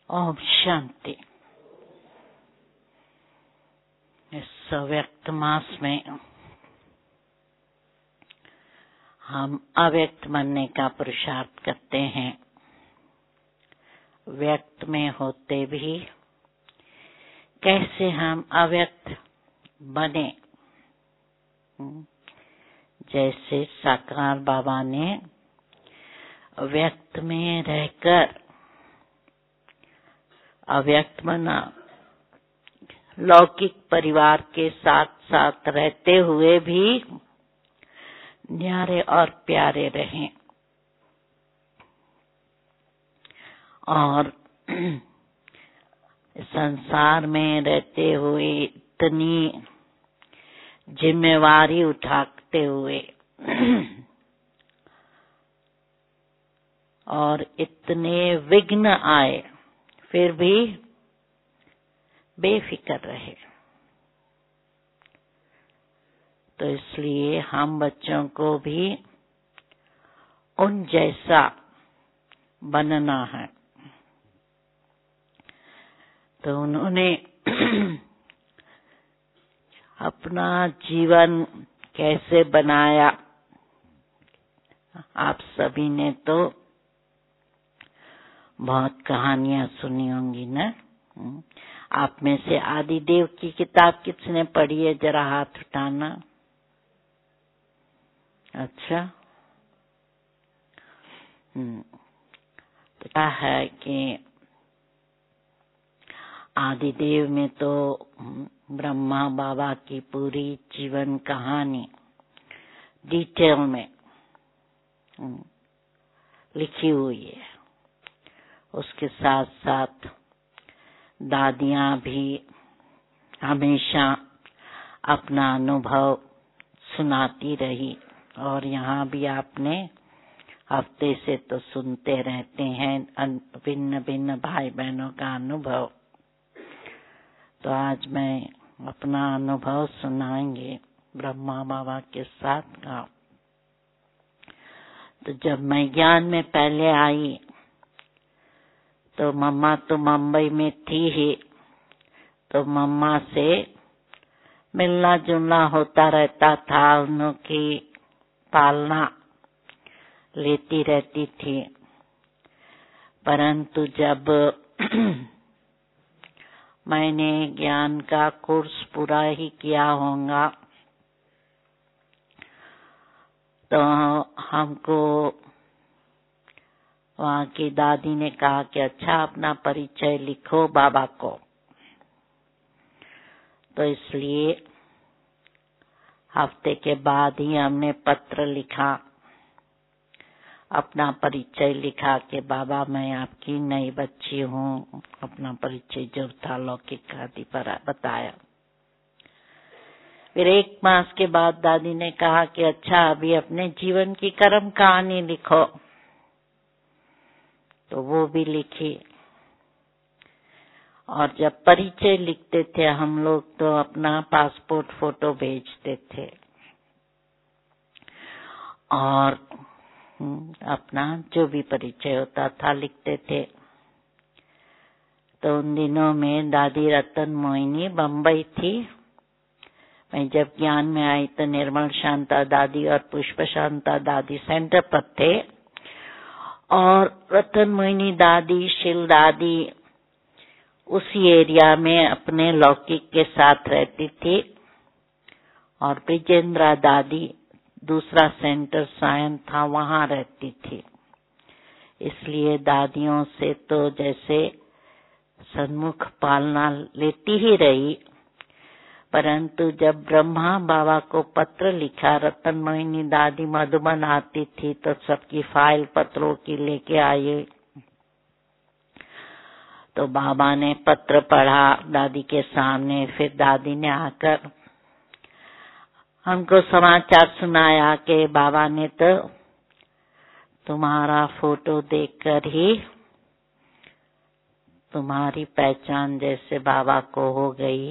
ओम शांति। इस व्यक्त मास में हम अव्यक्त बनने का पुरुषार्थ करते हैं। व्यक्त में होते भी कैसे हम अव्यक्त बने। जैसे साकार बाबा ने व्यक्त में रहकर अव्यक्त बना, लौकिक परिवार के साथ साथ रहते हुए भी न्यारे और प्यारे रहें और संसार में रहते हुए इतनी जिम्मेवारी उठाते हुए और इतने विघ्न आए फिर भी बेफिक्र रहे। तो इसलिए हम बच्चों को भी उन जैसा बनना है। तो उन्होंने अपना जीवन कैसे बनाया, आप सभी ने तो बहुत कहानियां सुनी होंगी ना। आप में से आदिदेव की किताब किसने पढ़ी है, जरा हाथ उठाना। अच्छा, तो क्या है कि आदिदेव में तो ब्रह्मा बाबा की पूरी जीवन कहानी डिटेल में लिखी हुई है। उसके साथ साथ दादियां भी हमेशा अपना अनुभव सुनाती रही और यहाँ भी आपने हफ्ते से तो सुनते रहते हैं भिन्न भिन्न भाई बहनों का अनुभव। तो आज मैं अपना अनुभव सुनाएंगे ब्रह्मा बाबा के साथ का। तो जब मैं ज्ञान में पहले आई तो मम्मा तो मुंबई में थी ही, तो मम्मा से मिलना जुलना होता रहता था, उनकी पालना लेती रहती थी। परंतु जब मैंने ज्ञान का कोर्स पूरा ही किया होगा तो हमको वहाँ की दादी ने कहा कि अच्छा अपना परिचय लिखो बाबा को। तो इसलिए हफ्ते के बाद ही हमने पत्र लिखा, अपना परिचय लिखा कि बाबा मैं आपकी नई बच्ची हूँ। अपना परिचय जो था लौकिक आदि पर बताया। फिर 1 मास के बाद दादी ने कहा कि अच्छा अभी अपने जीवन की कर्म कहानी लिखो। तो वो भी लिखी। और जब परिचय लिखते थे हम लोग तो अपना पासपोर्ट फोटो भेजते थे और अपना जो भी परिचय होता था लिखते थे। तो उन दिनों में दादी रतन मोहिनी बम्बई थी। मैं जब ज्ञान में आई तो निर्मल शांता दादी और पुष्प शांता दादी सेंटर पर थे और रतन मोहिनी दादी शील दादी उसी एरिया में अपने लौकिक के साथ रहती थी और ब्रिजेंद्रा दादी दूसरा सेंटर सायन था वहां रहती थी। इसलिए दादियों से तो जैसे सन्मुख पालना लेती ही रही। परंतु जब ब्रह्मा बाबा को पत्र लिखा, रतन मोहिनी दादी मधुबन आती थी तो सबकी फाइल पत्रों की लेके आई। तो बाबा ने पत्र पढ़ा दादी के सामने। फिर दादी ने आकर हमको समाचार सुनाया कि बाबा ने तो तुम्हारा फोटो देखकर ही तुम्हारी पहचान जैसे बाबा को हो गई।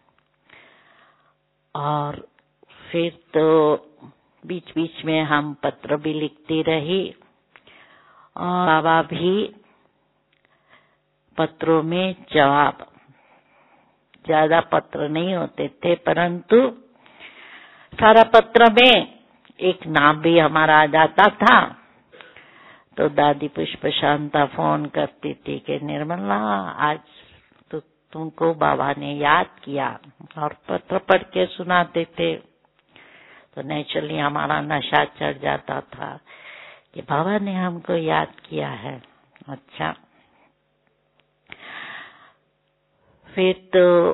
और फिर तो बीच बीच में हम पत्र भी लिखती रही और बाबा भी पत्रों में जवाब, ज्यादा पत्र नहीं होते थे, परंतु सारा पत्र में एक नाम भी हमारा आ जाता था। तो दादी पुष्प शांता फोन करती थी कि निर्मला आज तो तुमको बाबा ने याद किया, और पत्र पढ़ के सुनाते थे। तो नेचुरली हमारा नशा चढ़ जाता था कि बाबा ने हमको याद किया है। अच्छा, फिर तो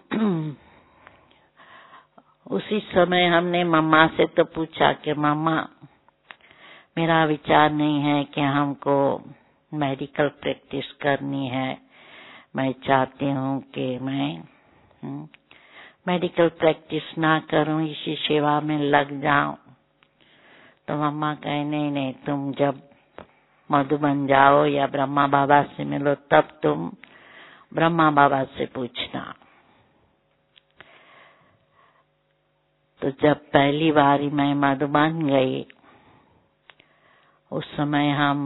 उसी समय हमने मम्मा से तो पूछा कि मम्मा मेरा विचार नहीं है कि हमको मेडिकल प्रैक्टिस करनी है, मैं चाहती हूँ कि मैं मेडिकल प्रैक्टिस ना करूँ, इसी सेवा में लग जाऊं। तो मम्मा कहे नहीं, तुम जब मधुबन जाओ या ब्रह्मा बाबा से मिलो तब तुम ब्रह्मा बाबा से पूछना। तो जब पहली बारी मैं मधुबन गई, उस समय हम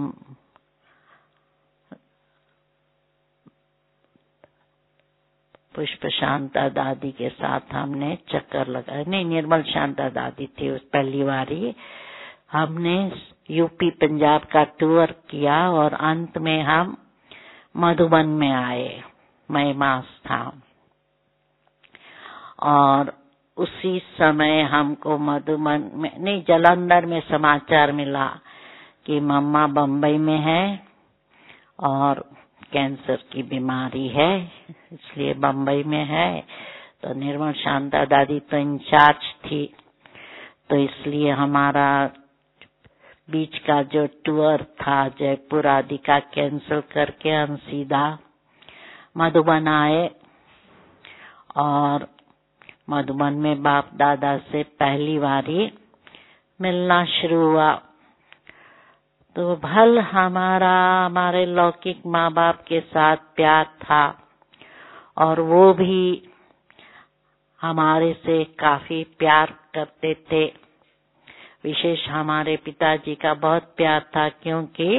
पुष्प शांता दादी के साथ हमने चक्कर लगाया, नहीं निर्मल शांता दादी थी उस पहली बारी। हमने यूपी पंजाब का टूर किया और अंत में हम मधुबन में आए। मई मास था और उसी समय हमको मधुबन में नहीं, जालंधर में समाचार मिला कि मम्मा बम्बई में है और कैंसर की बीमारी है, इसलिए बम्बई में है। तो निर्मल शांता दादी तो इंचार्ज थी, तो इसलिए हमारा बीच का जो टूर था जयपुर आदि का कैंसिल करके हम सीधा मधुबन आए। और मधुबन में बाप दादा से पहली बारी मिलना शुरू हुआ। तो भल हमारे लौकिक माँ बाप के साथ प्यार था और वो भी हमारे से काफी प्यार करते थे। विशेष हमारे पिताजी का बहुत प्यार था, क्योंकि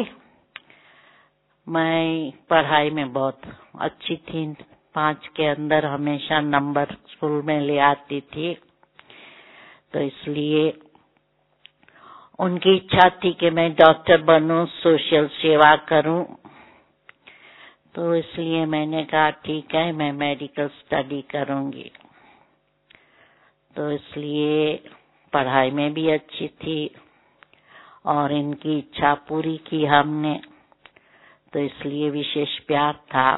मैं पढ़ाई में बहुत अच्छी थी, 5 के अंदर हमेशा नंबर स्कूल में ले आती थी। तो इसलिए उनकी इच्छा थी कि मैं डॉक्टर बनूं, सोशल सेवा करूं। तो इसलिए मैंने कहा ठीक है, मैं मेडिकल स्टडी करूंगी। तो इसलिए पढ़ाई में भी अच्छी थी और इनकी इच्छा पूरी की हमने, तो इसलिए विशेष प्यार था।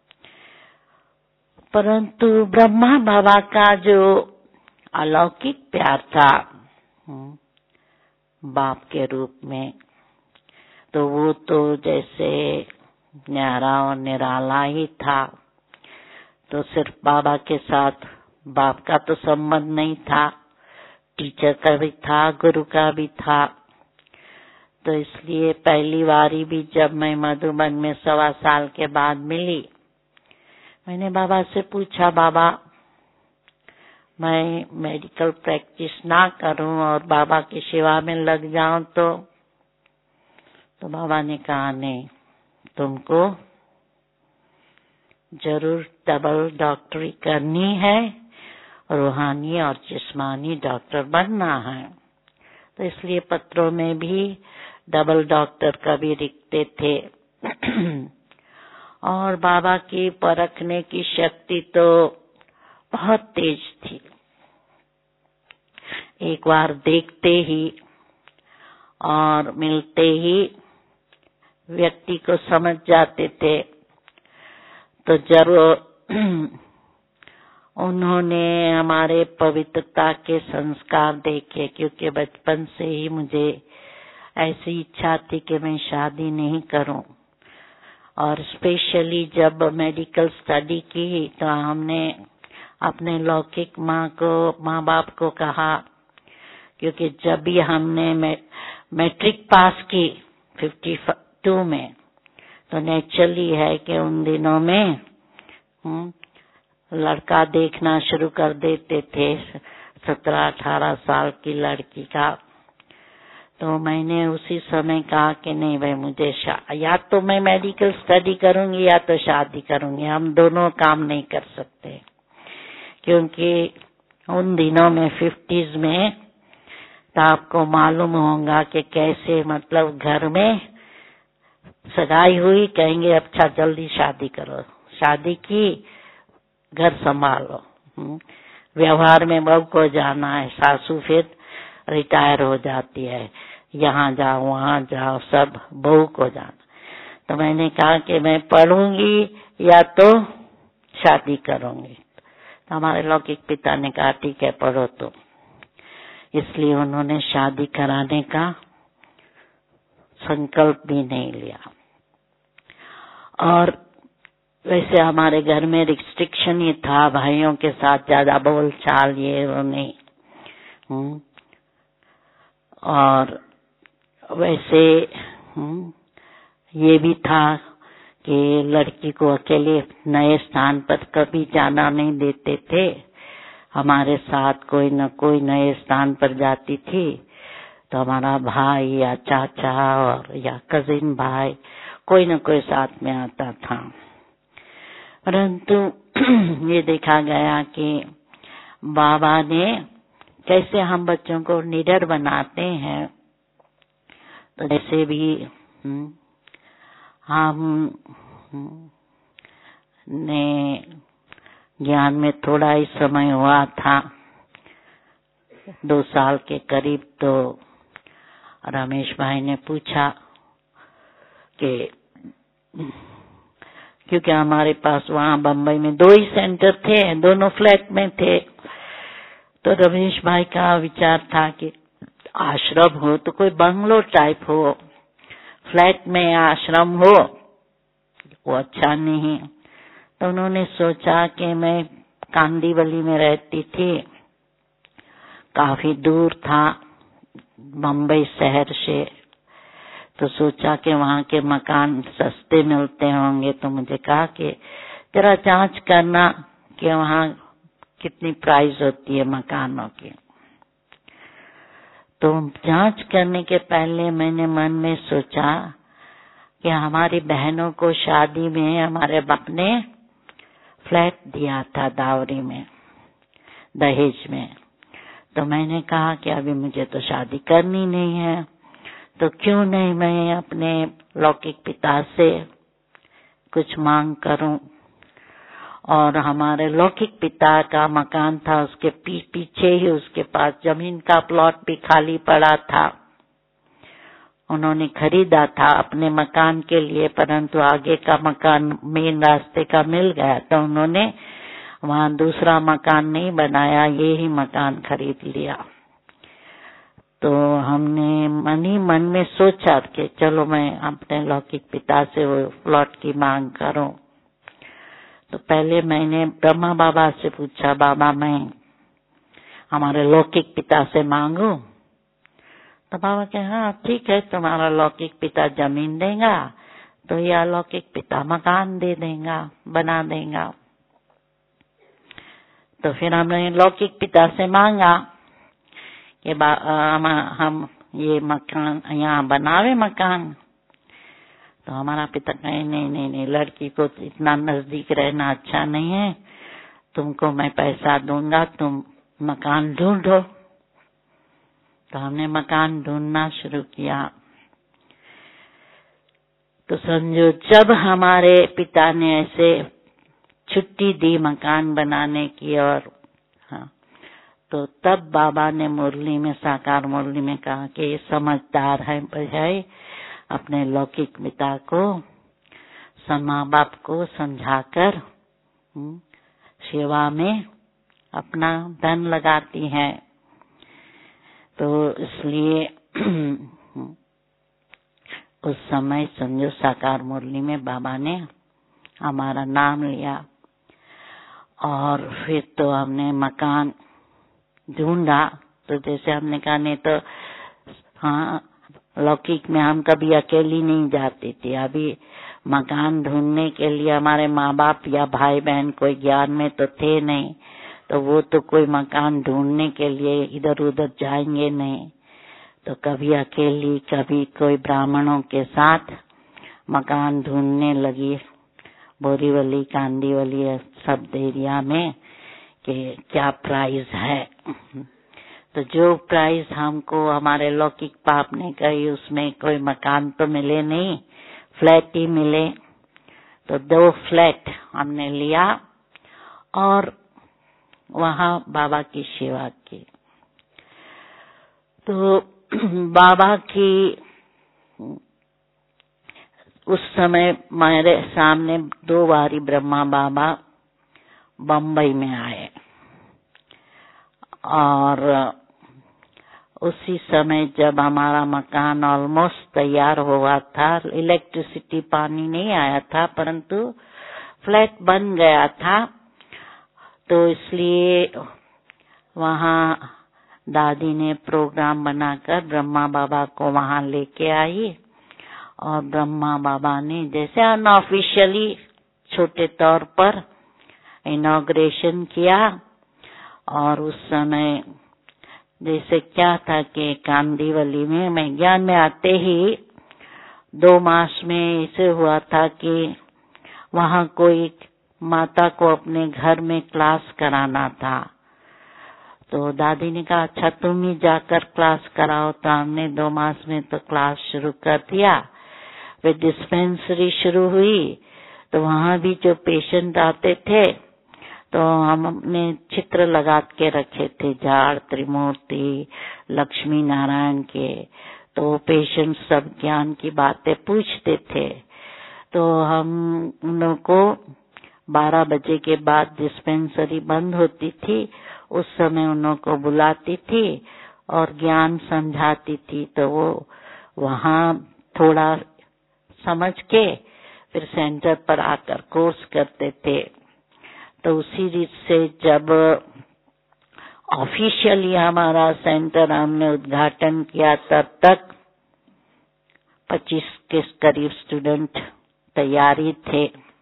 परंतु ब्रह्मा बाबा का जो अलौकिक प्यार था बाप के रूप में, तो वो तो जैसे न्यारा और निराला ही था। तो सिर्फ बाबा के साथ बाप का तो संबंध नहीं था, टीचर का भी था, गुरु का भी था। तो इसलिए पहली बारी भी जब मैं मधुबन में 1.25 साल के बाद मिली, मैंने बाबा से पूछा, बाबा मैं मेडिकल प्रैक्टिस ना करूं और बाबा की सेवा में लग जाऊं तो बाबा ने कहा नहीं, तुमको जरूर डबल डॉक्टरी करनी है, रूहानी और जिस्मानी डॉक्टर बनना है। तो इसलिए पत्रों में भी डबल डॉक्टर का भी लिखते थे। और बाबा की परखने की शक्ति तो बहुत तेज थी। एक बार देखते ही और मिलते ही व्यक्ति को समझ जाते थे। तो जब उन्होंने हमारे पवित्रता के संस्कार देखे, क्योंकि बचपन से ही मुझे ऐसी इच्छा थी कि मैं शादी नहीं करूं, और स्पेशली जब मेडिकल स्टडी की तो हमने अपने लौकिक माँ बाप को कहा, क्योंकि जब भी हमने मैट्रिक पास की 52 में, तो नेचुरली है कि उन दिनों में लड़का देखना शुरू कर देते थे 17-18 साल की लड़की का। तो मैंने उसी समय कहा कि नहीं भाई, मुझे या तो मैं मेडिकल स्टडी करूंगी या तो शादी करूंगी, हम दोनों काम नहीं कर सकते। क्योंकि उन दिनों में 50s में तो आपको मालूम होगा कि कैसे, मतलब घर में सगाई हुई, कहेंगे अच्छा जल्दी शादी करो, शादी की, घर संभालो। व्यवहार में बहू को जाना है, सासू फिर रिटायर हो जाती है, यहाँ जाओ वहाँ जाओ, सब बहू को जाना। तो मैंने कहा कि मैं पढ़ूंगी या तो शादी करूंगी। तो हमारे लौकिक पिता ने कहा ठीक है पढ़ो। तो इसलिए उन्होंने शादी कराने का संकल्प भी नहीं लिया। और वैसे हमारे घर में रिस्ट्रिक्शन ही था, भाइयों के साथ ज्यादा बोल चाल ये वो नहीं। और वैसे ये भी था कि लड़की को अकेले नए स्थान पर कभी जाना नहीं देते थे। हमारे साथ कोई न कोई नए स्थान पर जाती थी तो हमारा भाई या चाचा और या कजिन भाई कोई न कोई साथ में आता था। परंतु ये देखा गया कि बाबा ने कैसे हम बच्चों को निडर बनाते हैं। तो जैसे भी हम ने ज्ञान में थोड़ा ही समय हुआ था, 2 साल के करीब, तो रमेश भाई ने पूछा कि क्योंकि हमारे पास वहाँ बम्बई में 2 ही सेंटर थे, दोनों फ्लैट में थे। तो रमेश भाई का विचार था कि आश्रम हो तो कोई बंगलो टाइप हो, फ्लैट में आश्रम हो वो अच्छा नहीं। तो उन्होंने सोचा कि मैं कांदीवली में रहती थी, काफी दूर था बम्बई शहर से, तो सोचा कि वहाँ के मकान सस्ते मिलते होंगे। तो मुझे कहा कि जरा जांच करना कि वहाँ कितनी प्राइस होती है मकानों की। तो जांच करने के पहले मैंने मन में सोचा कि हमारी बहनों को शादी में हमारे बाप ने फ्लैट दिया था दावरी में, दहेज में। तो मैंने कहा कि अभी मुझे तो शादी करनी नहीं है, तो क्यों नहीं मैं अपने लौकिक पिता से कुछ मांग करूं। और हमारे लौकिक पिता का मकान था, उसके पीछे ही उसके पास जमीन का प्लॉट भी खाली पड़ा था। उन्होंने खरीदा था अपने मकान के लिए, परंतु आगे का मकान मेन रास्ते का मिल गया, तो उन्होंने वहाँ दूसरा मकान नहीं बनाया, ये ही मकान खरीद लिया। तो हमने मन ही मन में सोचा कि चलो मैं अपने लौकिक पिता से वो प्लॉट की मांग करूं। तो पहले मैंने ब्रह्मा बाबा से पूछा, बाबा मैं हमारे लौकिक पिता से मांगू? तो बाबा कहे हाँ ठीक है, तुम्हारा लौकिक पिता जमीन देगा तो यह लौकिक पिता मकान दे देगा, बना देगा। तो फिर हमने लौकिक पिता से मांगा कि हम ये मकान यहाँ बनावे मकान। तो हमारा पिता कहे नहीं नहीं नहीं, लड़की को इतना नजदीक रहना अच्छा नहीं है, तुमको मैं पैसा दूंगा, तुम मकान ढूंढो। तो हमने मकान ढूंढना शुरू किया। तो समझो जब हमारे पिता ने ऐसे छुट्टी दी मकान बनाने की, और हाँ, तो तब बाबा ने मुरली में, साकार मुरली में कहा कि ये समझदार है, बजाय अपने लौकिक पिता को, माँ बाप को समझाकर सेवा में अपना धन लगाती है। तो इसलिए उस समय समझो साकार मुरली में बाबा ने हमारा नाम लिया, और फिर तो हमने मकान ढूंढा। तो जैसे हमने कहा नहीं तो हाँ, लौकिक में हम कभी अकेली नहीं जाती थी। अभी मकान ढूंढने के लिए हमारे माँ बाप या भाई बहन कोई ज्ञान में तो थे नहीं, तो वो तो कोई मकान ढूंढने के लिए इधर उधर जाएंगे नहीं। तो कभी अकेली, कभी कोई ब्राह्मणों के साथ मकान ढूंढने लगी, बोरीवली, कांदीवली सब एरिया में, कि क्या प्राइस है। तो जो प्राइस हमको हमारे लौकिक पाप ने कही, उसमें कोई मकान तो मिले नहीं, फ्लैट ही मिले। तो 2 फ्लैट हमने लिया और वहाँ बाबा की सेवा की। तो बाबा की उस समय मेरे सामने 2 बारी ब्रह्मा बाबा बम्बई में आए और उसी समय जब हमारा मकान ऑलमोस्ट तैयार हुआ था, इलेक्ट्रिसिटी पानी नहीं आया था, परंतु फ्लैट बन गया था। तो इसलिए वहाँ दादी ने प्रोग्राम बनाकर ब्रह्मा बाबा को वहाँ लेके आई और ब्रह्मा बाबा ने जैसे अनऑफिशियली छोटे तौर पर इनॉग्रेशन किया। और उस समय जैसे क्या था कि कांदीवली में मैं ज्ञान में आते ही 2 मास में ऐसे हुआ था कि वहाँ कोई माता को अपने घर में क्लास कराना था। तो दादी ने कहा अच्छा तुम ही जाकर क्लास कराओ। तो हमने 2 मास में तो क्लास शुरू कर दिया। फिर डिस्पेंसरी शुरू हुई तो वहाँ भी जो पेशेंट आते थे तो हमने चित्र लगा के रखे थे, जाड़, त्रिमूर्ति, लक्ष्मी नारायण के। तो पेशेंट सब ज्ञान की बातें पूछते थे। तो हम उन लोगों को 12 बजे के बाद डिस्पेंसरी बंद होती थी, उस समय उन लोगों को बुलाती थी और ज्ञान समझाती थी। तो वो वहाँ थोड़ा समझ के फिर सेंटर पर आकर कोर्स करते थे। तो उसी रीत से जब ऑफिशियली हमारा सेंटर हमने उद्घाटन किया, तब तक 25 के करीब स्टूडेंट तैयारी थे।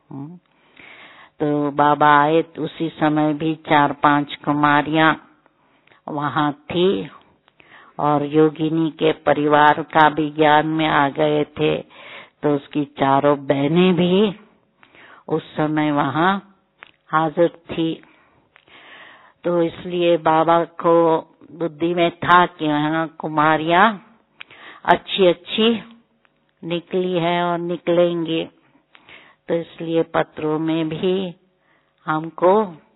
तो बाबा आए तो उसी समय भी 4-5 कुमारियां वहाँ थी और योगिनी के परिवार का भी ज्ञान में आ गए थे। तो उसकी 4 बहनें भी उस समय वहाँ हाजिर थी। तो इसलिए बाबा को बुद्धि में था कि यहाँ कुमारियां अच्छी निकली है और निकलेंगी। तो इसलिए पत्रों में भी हमको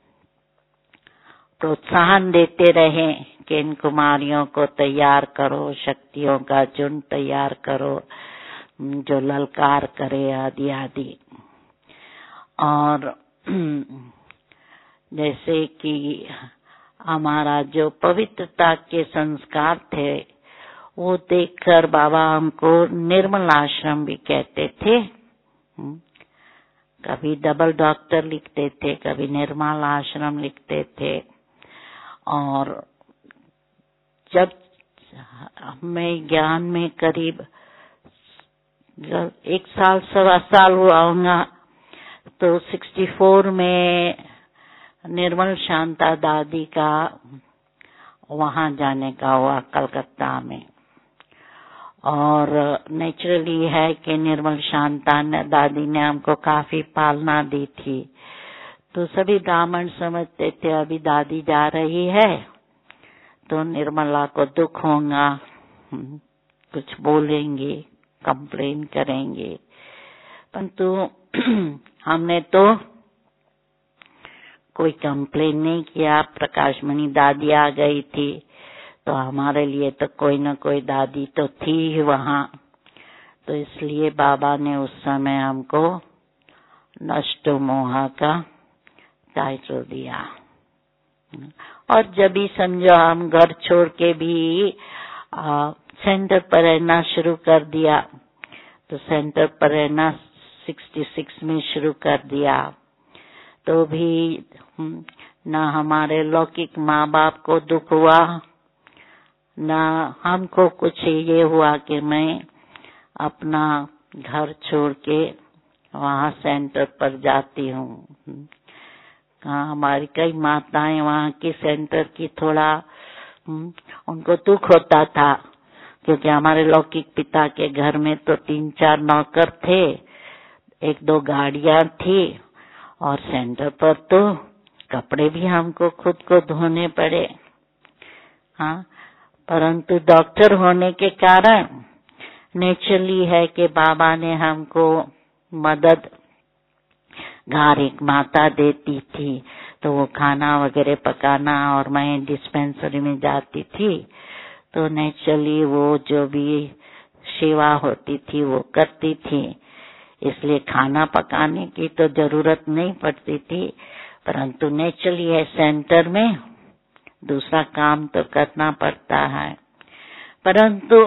प्रोत्साहन देते रहे कि इन कुमारियों को तैयार करो, शक्तियों का झुंड तैयार करो जो ललकार करे आदि आदि। और जैसे कि हमारा जो पवित्रता के संस्कार थे वो देखकर बाबा हमको निर्मल आश्रम भी कहते थे। कभी डबल डॉक्टर लिखते थे, कभी निर्मल आश्रम लिखते थे। और जब मैं ज्ञान में करीब 1 साल 1.25 साल हुआ होगा तो 64 में निर्मल शांता दादी का वहाँ जाने का हुआ कलकत्ता में। और नेचुरली है कि निर्मल शांता दादी ने हमको काफी पालना दी थी। तो सभी ब्राह्मण समझते थे अभी दादी जा रही है तो निर्मला को दुख होगा, कुछ बोलेंगे, कंप्लेन करेंगे। परंतु हमने तो कोई कंप्लेन नहीं किया। प्रकाशमणि दादी आ गई थी तो हमारे लिए तो कोई न कोई दादी तो थी ही वहाँ। तो इसलिए बाबा ने उस समय हमको नष्टो मोहा का टाइटल दिया। और जब भी समझो हम घर छोड़ के भी सेंटर पर रहना शुरू कर दिया। तो सेंटर पर रहना 66 में शुरू कर दिया। तो भी न हमारे लौकिक माँ बाप को दुख हुआ, न हमको कुछ ये हुआ कि मैं अपना घर छोड़ के वहाँ सेंटर पर जाती हूँ। हमारी कई माताएं वहाँ की सेंटर की थोड़ा उनको दुख होता था क्योंकि हमारे लौकिक पिता के घर में तो 3-4 नौकर थे, 1-2 गाड़ियां थी, और सेंटर पर तो कपड़े भी हमको खुद को धोने पड़े। हाँ, परंतु डॉक्टर होने के कारण नेचुरली है कि बाबा ने हमको मदद, घर एक माता देती थी तो वो खाना वगैरह पकाना, और मैं डिस्पेंसरी में जाती थी तो नेचुरली वो जो भी सेवा होती थी वो करती थी, इसलिए खाना पकाने की तो जरूरत नहीं पड़ती थी। परंतु नेचुरली है सेंटर में दूसरा काम तो करना पड़ता है। परंतु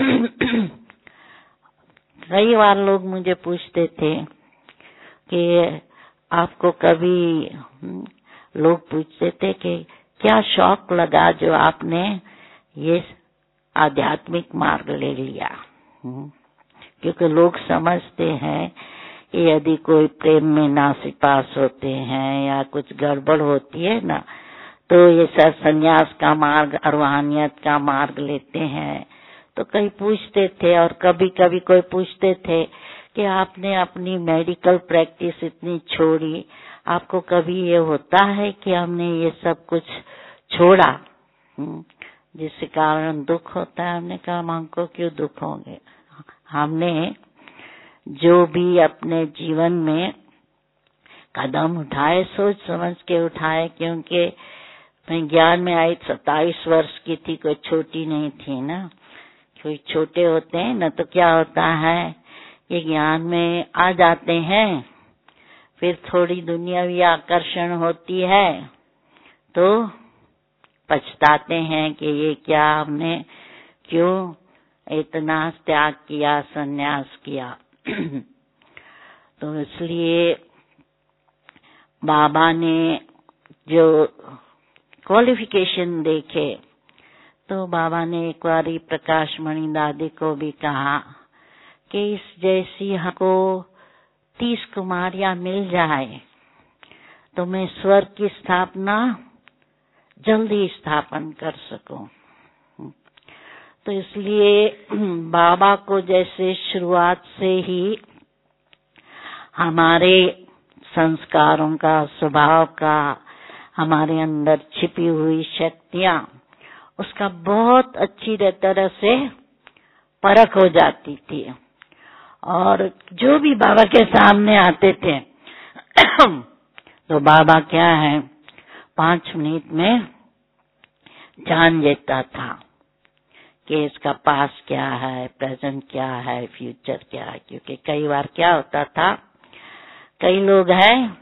कई बार लोग मुझे पूछते थे कि आपको कभी, लोग पूछते थे कि क्या शौक लगा जो आपने ये आध्यात्मिक मार्ग ले लिया। क्योंकि लोग समझते हैं कि यदि कोई प्रेम में नासिपास होते हैं या कुछ गड़बड़ होती है ना, तो ये सब संन्यास का मार्ग, रूहानियत का मार्ग लेते हैं। तो कई पूछते थे, और कभी कभी कोई पूछते थे कि आपने अपनी मेडिकल प्रैक्टिस इतनी छोड़ी, आपको कभी ये होता है कि हमने ये सब कुछ छोड़ा जिस कारण दुख होता है? हमने कहा हमको क्यों दुख होंगे, हमने जो भी अपने जीवन में कदम उठाए सोच समझ के उठाए, क्योंकि मैं ज्ञान में आई 27 वर्ष की थी, कोई छोटी नहीं थी ना। कोई छोटे होते हैं ना तो क्या होता है कि ज्ञान में आ जाते हैं, फिर थोड़ी दुनियावी आकर्षण होती है तो पछताते हैं कि ये क्या हमने क्यों इतना त्याग किया, संन्यास किया। तो इसलिए बाबा ने जो क्वालिफिकेशन देखे, तो बाबा ने एक बार प्रकाश मणि दादी को भी कहा कि इस जैसी हमको 30 कुमारियां मिल जाए तो मैं स्वर्ग की स्थापना जल्दी स्थापन कर सकूं। तो इसलिए बाबा को जैसे शुरुआत से ही हमारे संस्कारों का, स्वभाव का, हमारे अंदर छिपी हुई शक्तियां, उसका बहुत अच्छी तरह से परख हो जाती थी। और जो भी बाबा के सामने आते थे तो बाबा क्या है 5 मिनट में जान लेता था कि इसका पास्ट क्या है, प्रेजेंट क्या है, फ्यूचर क्या है। क्योंकि कई बार क्या होता था, कई लोग हैं,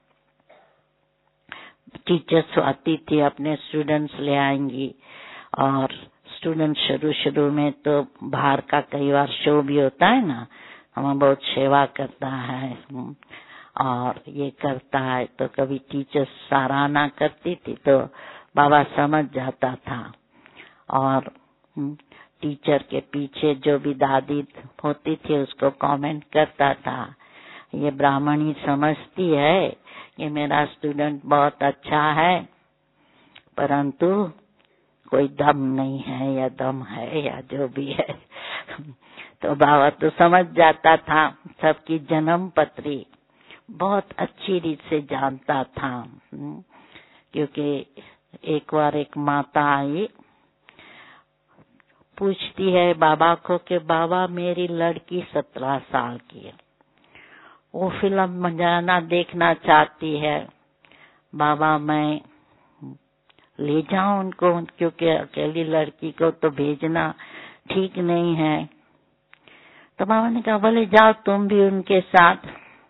टीचर्स आती थी अपने स्टूडेंट्स ले आएंगी, और स्टूडेंट शुरू में तो बाहर का कई बार शो भी होता है ना, हमें बहुत सेवा करता है और ये करता है, तो कभी टीचर्स सराहना करती थी तो बाबा समझ जाता था, और टीचर के पीछे जो भी दादी होती थी उसको कमेंट करता था, ये ब्राह्मणी समझती है कि मेरा स्टूडेंट बहुत अच्छा है, परंतु कोई दम नहीं है या दम है या जो भी है। तो बाबा तो समझ जाता था, सबकी जन्म पत्री बहुत अच्छी रीत से जानता था। क्योंकि एक बार एक माता आई, पूछती है बाबा को कि बाबा मेरी लड़की 17 साल की है, वो फिल्म जाना देखना चाहती है, बाबा मैं ले जाऊं उनको, क्योंकि अकेली लड़की को तो भेजना ठीक नहीं है। तो बाबा ने कहा बोले जाओ तुम भी उनके साथ।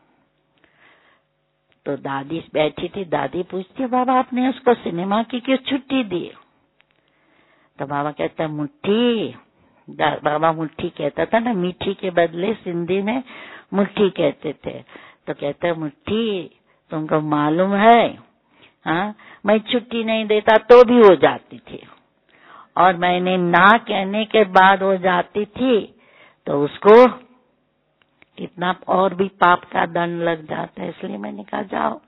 तो दादी बैठी थी, दादी पूछती है बाबा आपने उसको सिनेमा की क्यों छुट्टी दी? तो बाबा कहता मुट्ठी, बाबा मुट्ठी कहता था ना, मीठी के बदले सिंधी में मुट्ठी कहते थे। तो कहता मुट्ठी तुमको मालूम है, हाँ मैं छुट्टी नहीं देता तो भी हो जाती थी, और मैंने ना कहने के बाद हो जाती थी तो उसको कितना और भी पाप का दंड लग जाता है, इसलिए मैंने कहा जाओ।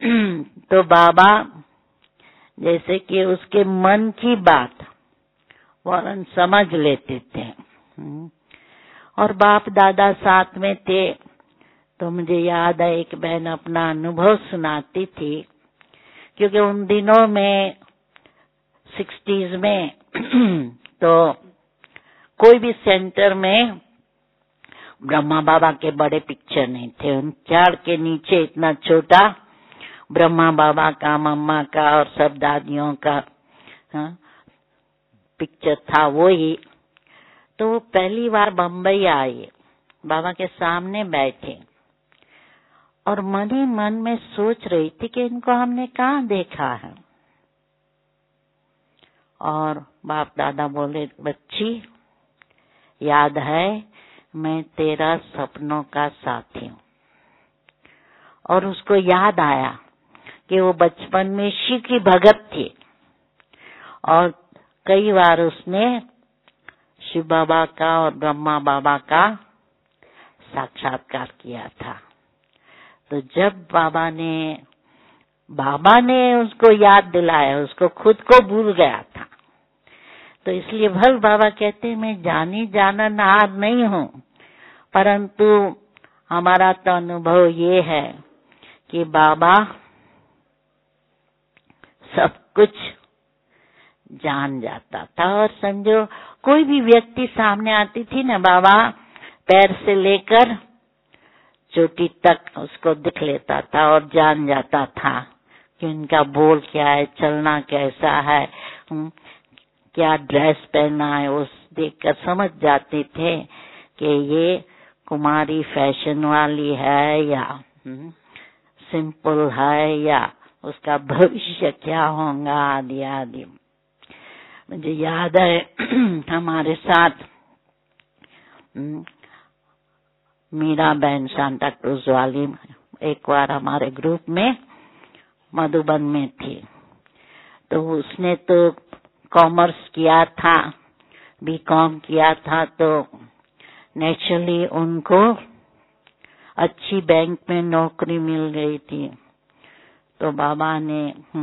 तो बाबा जैसे कि उसके मन की बात फौरन समझ लेते थे। और बाप दादा साथ में थे, तो मुझे याद है एक बहन अपना अनुभव सुनाती थी, क्योंकि उन दिनों में 60s में तो कोई भी सेंटर में ब्रह्मा बाबा के बड़े पिक्चर नहीं थे। उन झाड़ के नीचे इतना छोटा ब्रह्मा बाबा का, मम्मा का और सब दादियों का पिक्चर था वो ही। तो वो पहली बार बम्बई आए, बाबा के सामने बैठे और मन ही मन में सोच रही थी कि इनको हमने कहाँ देखा है। और बाप दादा बोले, बच्ची याद है मैं तेरा सपनों का साथी हूँ। और उसको याद आया कि वो बचपन में शिव की भगत थी और कई बार उसने शिव बाबा का और ब्रह्मा बाबा का साक्षात्कार किया था। तो जब बाबा ने उसको याद दिलाया, उसको खुद को भूल गया था। तो इसलिए भल बाबा कहते हैं, मैं जानी जाननहार नहीं हूँ, परंतु हमारा तो अनुभव ये है कि बाबा सब कुछ जान जाता था। और समझो कोई भी व्यक्ति सामने आती थी ना, बाबा पैर से लेकर चोटी तक उसको देख लेता था और जान जाता था कि उनका बोल क्या है, चलना कैसा है, क्या ड्रेस पहना है, उस देखकर समझ जाते थे कि ये कुमारी फैशन वाली है या सिंपल है या उसका भविष्य क्या होगा आदि आदि। मुझे याद है हमारे साथ मीरा बहन सांता क्रूज वाली एक बार हमारे ग्रुप में मधुबन में थी। तो उसने तो कॉमर्स किया था, बीकॉम किया था, तो नेचुरली उनको अच्छी बैंक में नौकरी मिल गई थी। तो बाबा ने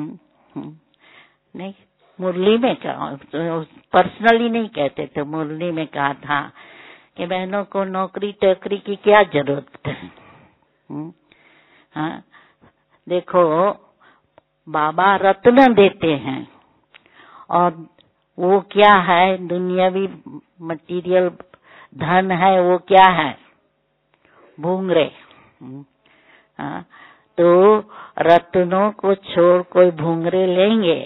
नहीं मुरली में कहा, पर्सनली नहीं कहते थे, मुरली में कहा था कि बहनों को नौकरी टोकरी की क्या जरूरत है। हाँ, देखो बाबा रत्न देते हैं और वो क्या है, दुनियावी मटेरियल धन है, वो क्या है, भूंगरे। हाँ, तो रत्नों को छोड़ कोई भूंगरे लेंगे।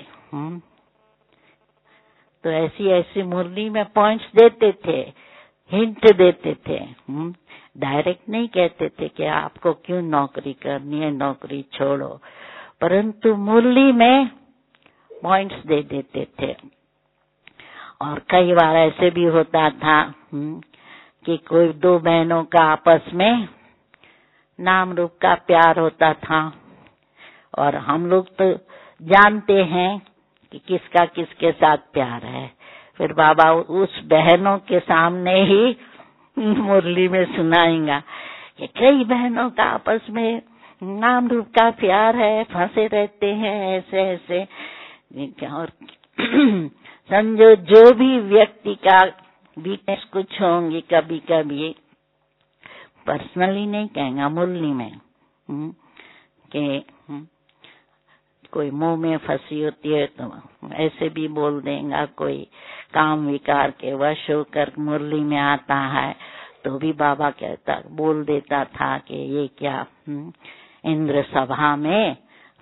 तो ऐसी मुरली में पॉइंट्स देते थे, हिंट देते थे, डायरेक्ट नहीं कहते थे कि आपको क्यों नौकरी करनी है, नौकरी छोड़ो, परंतु मुरली में पॉइंट्स दे देते थे। और कई बार ऐसे भी होता था कि कोई दो बहनों का आपस में नाम रूप का प्यार होता था, और हम लोग तो जानते हैं कि किसका किसके साथ प्यार है। फिर बाबा उस बहनों के सामने ही मुरली में सुनाएगा कि कई बहनों का आपस में नाम रूप का प्यार है, फंसे रहते हैं ऐसे ऐसे। और समझो जो भी व्यक्ति का वीकनेस कुछ होंगी, कभी कभी पर्सनली नहीं कहेंगे मुरली में कि कोई मुंह में फंसी होती है तो ऐसे भी बोल देगा, कोई काम विकार के वश होकर मुरली में आता है तो भी बाबा बोल देता था कि ये क्या इंद्र सभा में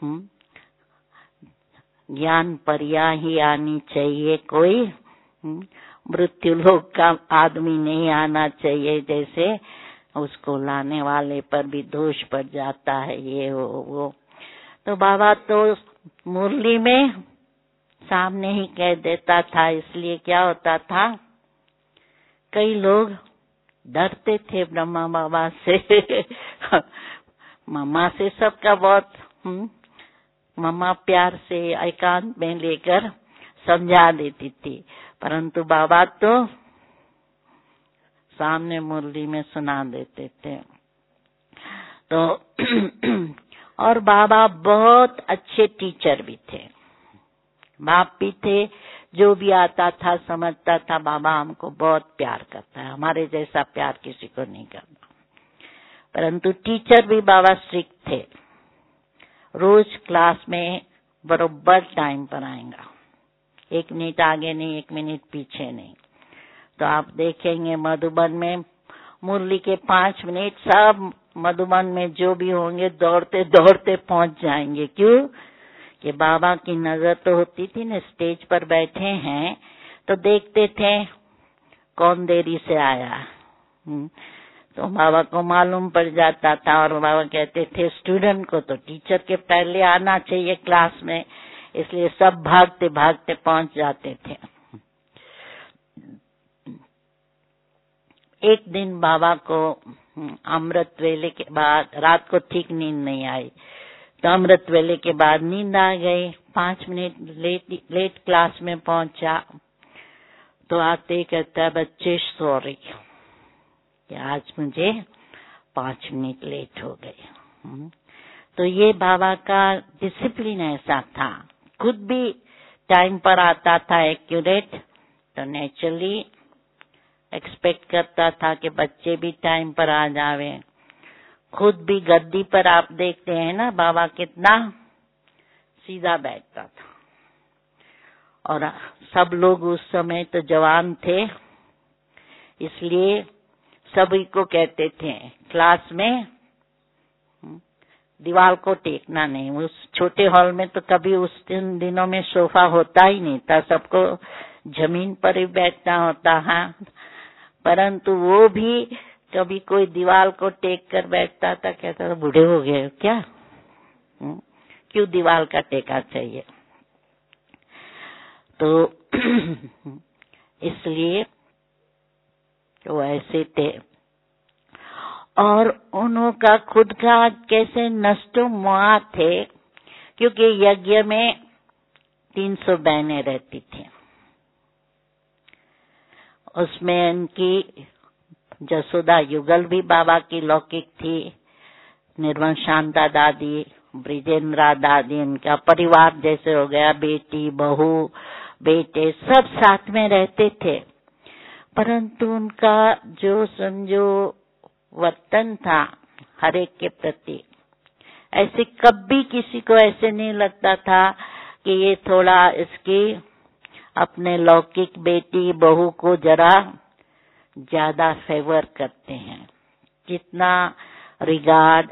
ज्ञान परिया ही आनी चाहिए, कोई मृत्यु लोक का आदमी नहीं आना चाहिए, जैसे उसको लाने वाले पर भी दोष पड़ जाता है, ये वो। तो बाबा तो मुरली में सामने ही कह देता था। इसलिए क्या होता था, कई लोग डरते थे ब्रह्मा बाबा से मम्मा से सबका बहुत मम्मा प्यार से एकांत में लेकर समझा देती थी, परंतु बाबा तो सामने मुरली में सुना देते थे। तो और बाबा बहुत अच्छे टीचर भी थे, बाप भी थे, जो भी आता था समझता था बाबा हमको बहुत प्यार करता है, हमारे जैसा प्यार किसी को नहीं करना। परंतु टीचर भी बाबा स्ट्रिक्ट थे, रोज क्लास में बरोबर टाइम पर आएगा, 1 मिनट आगे नहीं 1 मिनट पीछे नहीं। तो आप देखेंगे मधुबन में मुरली के 5 मिनट सब मधुबन में जो भी होंगे दौड़ते दौड़ते पहुंच जाएंगे। क्यों? कि बाबा की नजर तो होती थी ना, स्टेज पर बैठे हैं तो देखते थे कौन देरी से आया। तो बाबा को मालूम पड़ जाता था और बाबा कहते थे स्टूडेंट को तो टीचर के पहले आना चाहिए क्लास में, इसलिए सब भागते भागते पहुंच जाते थे। एक दिन बाबा को अमृत वेले के बाद रात को ठीक नींद नहीं आई, तो अमृत वेले के बाद नींद आ गई। 5 मिनट लेट क्लास में पहुंचा तो आते ही कहता है बच्चे सॉरी कि आज मुझे 5 मिनट लेट हो गए। तो ये बाबा का डिसिप्लिन ऐसा था, खुद भी टाइम पर आता था एक्यूरेट, तो नेचुरली एक्सपेक्ट करता था कि बच्चे भी टाइम पर आ जावे। खुद भी गद्दी पर आप देखते हैं ना बाबा कितना सीधा बैठता था, और सब लोग उस समय तो जवान थे, इसलिए सभी को कहते थे क्लास में दीवार को टेकना नहीं। उस छोटे हॉल में तो कभी उस दिनों में सोफा होता ही नहीं था, सबको जमीन पर ही बैठना होता है। परंतु वो भी कभी कोई दीवार को टेक कर बैठता था, कहता था बूढ़े हो गए क्या, क्यों दीवार का टेका चाहिए। तो इसलिए वो ऐसे थे। और उनका खुद का कैसे नष्टो मुआ थे, क्योंकि यज्ञ में 300 बहनें रहती थी, उसमें उनकी जसोदा युगल भी बाबा की लौकिक थी, निर्मल शांता दादी, ब्रिजेंद्रा दादी, उनका परिवार जैसे हो गया, बेटी बहू बेटे सब साथ में रहते थे। परंतु उनका जो समझो वर्तन था हर एक के प्रति, ऐसे कभी किसी को ऐसे नहीं लगता था कि ये थोड़ा इसकी अपने लौकिक बेटी बहू को जरा ज्यादा फेवर करते हैं। कितना रिगार्ड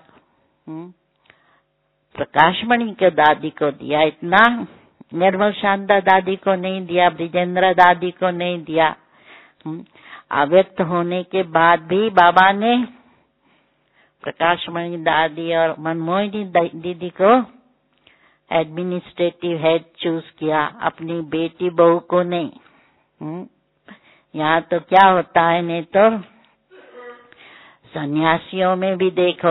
प्रकाशमणि के दादी को दिया, इतना निर्मल शांता दादी को नहीं दिया, ब्रिजेंद्र दादी को नहीं दिया। अव्यक्त होने के बाद भी बाबा ने प्रकाशमणि दादी और मनमोहिनी दीदी को एडमिनिस्ट्रेटिव हेड चूज किया, अपनी बेटी बहू को नहीं। यहाँ तो क्या होता है, नहीं तो सन्यासियों में भी देखो,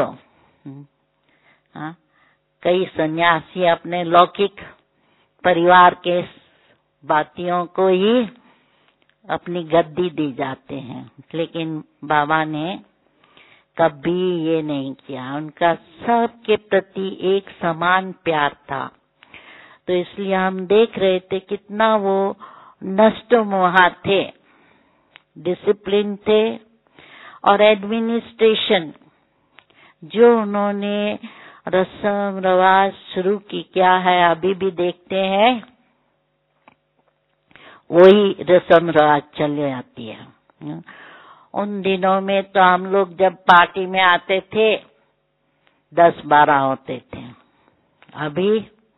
कई सन्यासी अपने लौकिक परिवार के बातियों को ही अपनी गद्दी दी जाते हैं, लेकिन बाबा ने कभी ये नहीं किया। उनका सबके प्रति एक समान प्यार था। तो इसलिए हम देख रहे थे कितना वो नष्ट मोहा थे, डिसिप्लिन थे, और एडमिनिस्ट्रेशन जो उन्होंने रस्म रवाज शुरू की, क्या है अभी भी देखते हैं वही रस्म रवाज चले आती है। उन दिनों में तो हम लोग जब पार्टी में आते थे 10-12 होते थे, अभी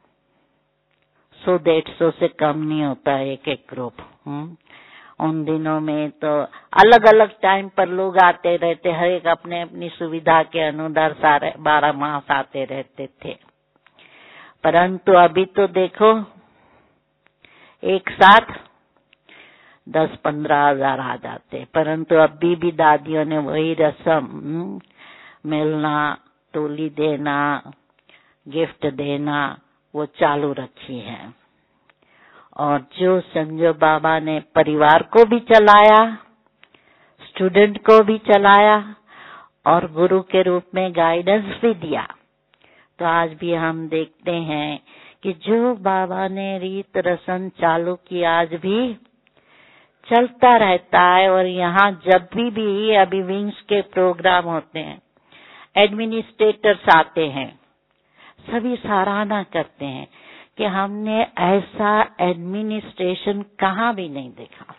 100-150 से कम नहीं होता एक ग्रुप। उन दिनों में तो अलग अलग टाइम पर लोग आते रहते, हर एक अपने अपनी सुविधा के अनुसार सारे 12 मास आते रहते थे। परंतु अभी तो देखो एक साथ 10-15 हजार आ जाते, परंतु अभी भी दादियों ने वही रस्म, मिलना, टोली देना, गिफ्ट देना, वो चालू रखी है। और जो समझो बाबा ने परिवार को भी चलाया, स्टूडेंट को भी चलाया, और गुरु के रूप में गाइडेंस भी दिया। तो आज भी हम देखते हैं कि जो बाबा ने रीत रस्म चालू की आज भी चलता रहता है। और यहाँ जब भी अभी विंग्स के प्रोग्राम होते हैं, एडमिनिस्ट्रेटर्स आते हैं, सभी सराहना करते हैं कि हमने ऐसा एडमिनिस्ट्रेशन कहाँ भी नहीं देखा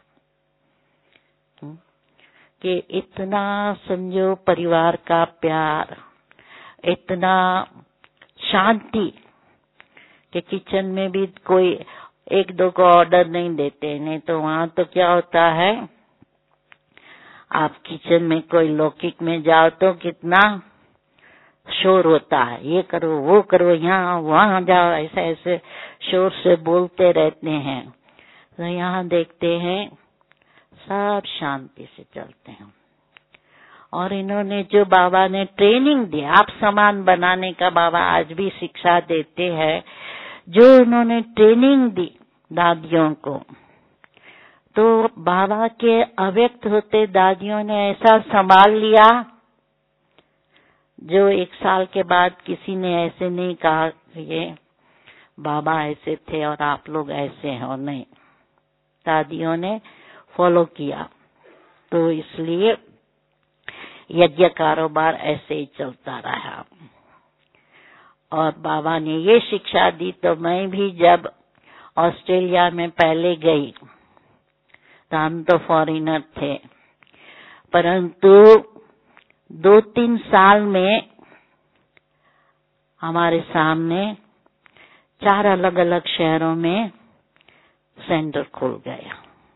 कि इतना समझो परिवार का प्यार, इतना शांति कि किचन में भी कोई एक दो को ऑर्डर नहीं देते। नहीं तो वहां तो क्या होता है, आप किचन में कोई लौकिक में जाओ तो कितना शोर होता है, ये करो वो करो, यहाँ वहां जाओ, ऐसे ऐसे शोर से बोलते रहते हैं। तो यहाँ देखते हैं सब शांति से चलते हैं। और इन्होंने जो बाबा ने ट्रेनिंग दी, आप समान बनाने का बाबा आज भी शिक्षा देते हैं, जो उन्होंने ट्रेनिंग दी दादियों को, तो बाबा के अव्यक्त होते दादियों ने ऐसा संभाल लिया जो 1 साल के बाद किसी ने ऐसे नहीं कहा ये बाबा ऐसे थे और आप लोग ऐसे हैं, और नहीं, दादियों ने फॉलो किया। तो इसलिए यज्ञ कारोबार ऐसे ही चलता रहा। और बाबा ने ये शिक्षा दी। तो मैं भी जब ऑस्ट्रेलिया में पहले गई तो हम तो फॉरेनर थे, परंतु 2-3 साल में हमारे सामने 4 अलग अलग शहरों में सेंटर खुल गया।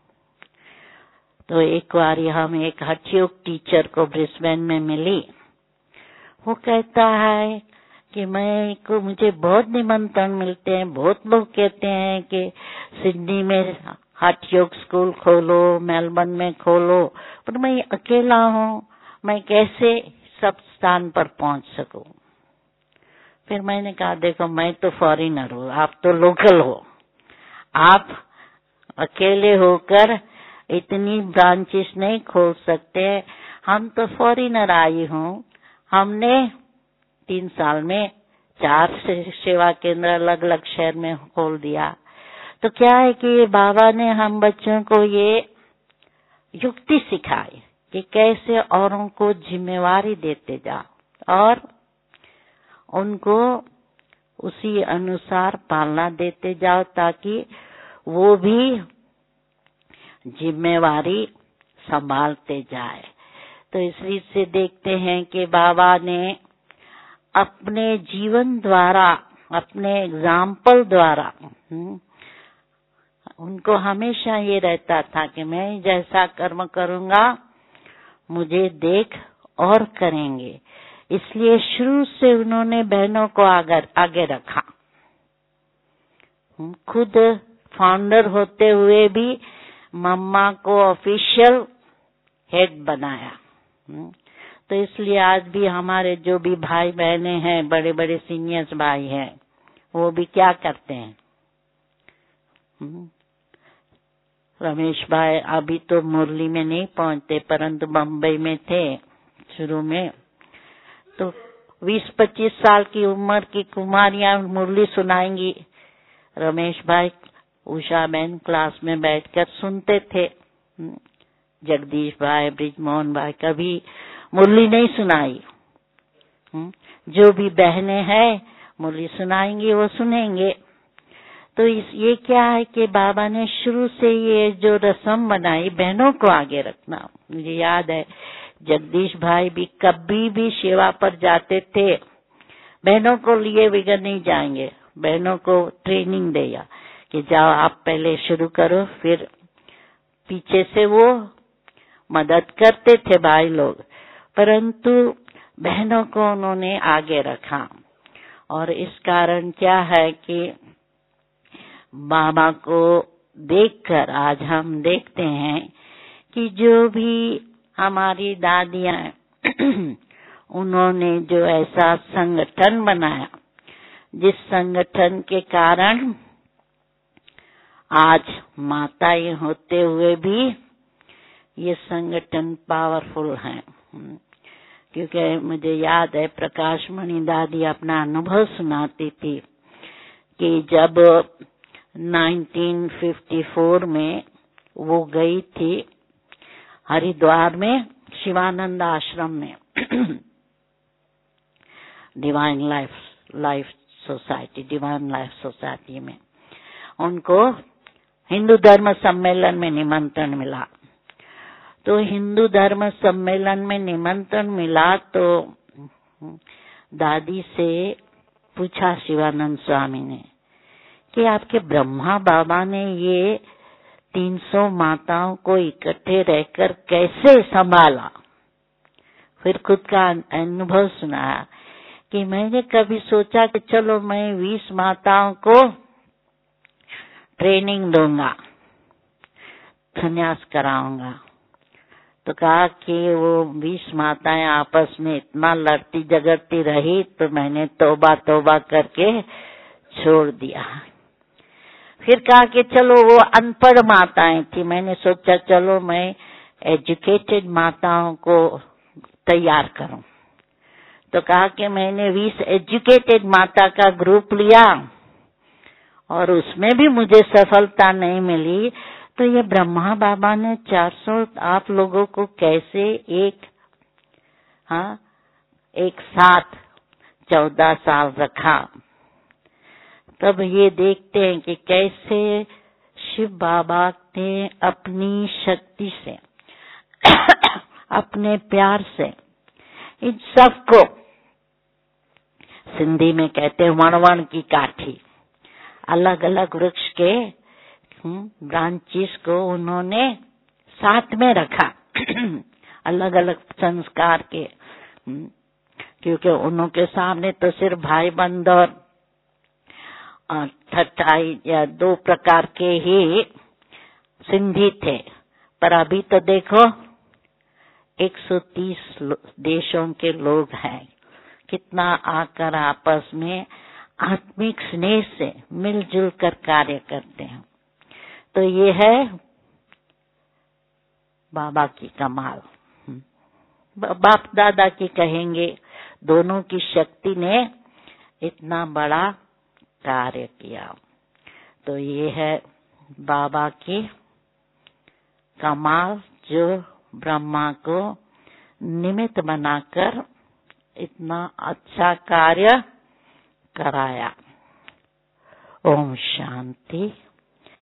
तो एक बार हम एक हठयोग टीचर को ब्रिस्बेन में मिली। वो कहता है कि मुझे बहुत निमंत्रण मिलते हैं, बहुत लोग कहते हैं कि सिडनी में हठयोग स्कूल खोलो, मेलबर्न में खोलो, पर मैं अकेला हूँ, मैं कैसे सब स्थान पर पहुंच सकूं। फिर मैंने कहा देखो मैं तो फॉरेनर हूँ, आप तो लोकल हो, आप अकेले होकर इतनी ब्रांचेस नहीं खोल सकते। हम तो फॉरेनर आई हूँ, हमने 3 साल में 4 सेवा केंद्र अलग अलग शहर में खोल दिया। तो क्या है कि बाबा ने हम बच्चों को ये युक्ति सिखाई कि कैसे औरों को जिम्मेवारी देते जाओ और उनको उसी अनुसार पालना देते जाओ, ताकि वो भी जिम्मेवारी संभालते जाए। तो इसी से देखते हैं कि बाबा ने अपने जीवन द्वारा, अपने एग्जाम्पल द्वारा, उनको हमेशा ये रहता था कि मैं जैसा कर्म करूंगा मुझे देख और करेंगे। इसलिए शुरू से उन्होंने बहनों को आगे रखा। खुद फाउंडर होते हुए भी मम्मा को ऑफिशियल हेड बनाया। तो इसलिए आज भी हमारे जो भी भाई बहने हैं, बड़े बड़े सीनियर्स भाई हैं, वो भी क्या करते हैं। रमेश भाई अभी तो मुरली में नहीं पहुंचते, परंतु बम्बई में थे शुरू में। तो 20-25 साल की उम्र की कुमारियां मुरली सुनाएंगी, रमेश भाई उषा बहन क्लास में बैठकर सुनते थे। जगदीश भाई, ब्रिजमोहन भाई कभी मुरली नहीं सुनाई। जो भी बहनें हैं मुरली सुनाएंगी, वो सुनेंगे। तो ये क्या है कि बाबा ने शुरू से ये जो रस्म बनाई बहनों को आगे रखना। मुझे याद है जगदीश भाई भी कभी भी सेवा पर जाते थे, बहनों को लिए बगैर नहीं जाएंगे, बहनों को ट्रेनिंग दिया कि जाओ आप पहले शुरू करो, फिर पीछे से वो मदद करते थे भाई लोग, परंतु बहनों को उन्होंने आगे रखा। और इस कारण क्या है कि बाबा को देखकर आज हम देखते हैं कि जो भी हमारी दादियां उन्होंने जो ऐसा संगठन बनाया, जिस संगठन के कारण आज माताएं होते हुए भी ये संगठन पावरफुल है। क्योंकि मुझे याद है प्रकाश मणि दादी अपना अनुभव सुनाती थी कि जब 1954 में वो गई थी हरिद्वार में शिवानंद आश्रम में डिवाइन लाइफ सोसाइटी में उनको हिंदू धर्म सम्मेलन में निमंत्रण मिला। तो हिंदू धर्म सम्मेलन में निमंत्रण मिला तो दादी से पूछा शिवानंद स्वामी ने कि आपके ब्रह्मा बाबा ने ये 300 माताओं को इकट्ठे रहकर कैसे संभाला। फिर खुद का अनुभव सुनाया कि मैंने कभी सोचा कि चलो मैं 20 माताओं को ट्रेनिंग दूंगा, संन्यास कराऊंगा। तो कहा कि वो 20 माताएं आपस में इतना लड़ती झगड़ती रही तो मैंने तौबा करके छोड़ दिया। फिर कहा कि चलो वो अनपढ़ माताएं थी, मैंने सोचा चलो मैं एजुकेटेड माताओं को तैयार करूं। तो कहा कि मैंने 20 एजुकेटेड माता का ग्रुप लिया और उसमें भी मुझे सफलता नहीं मिली। तो ये ब्रह्मा बाबा ने 400 आप लोगों को कैसे एक साथ 14 साल रखा। तब ये देखते हैं कि कैसे शिव बाबा ने अपनी शक्ति से अपने प्यार से इन सबको, सिंधी में कहते हैं वणवण की काठी, अलग अलग वृक्ष के ब्रांचेस को उन्होंने साथ में रखा अलग अलग संस्कार के, क्योंकि उनके सामने तो सिर्फ भाई बंद और 28 या 2 प्रकार के ही सिंधी थे। पर अभी तो देखो 130 देशों के लोग हैं, कितना आकर आपस में आत्मिक स्नेह से मिलजुल कर कार्य करते हैं। तो ये है बाबा की कमाल। बाप दादा की कहेंगे, दोनों की शक्ति ने इतना बड़ा कार्य किया। तो ये है बाबा की कमाल, जो ब्रह्मा को निमित्त बनाकर इतना अच्छा कार्य कराया। ओम शांति।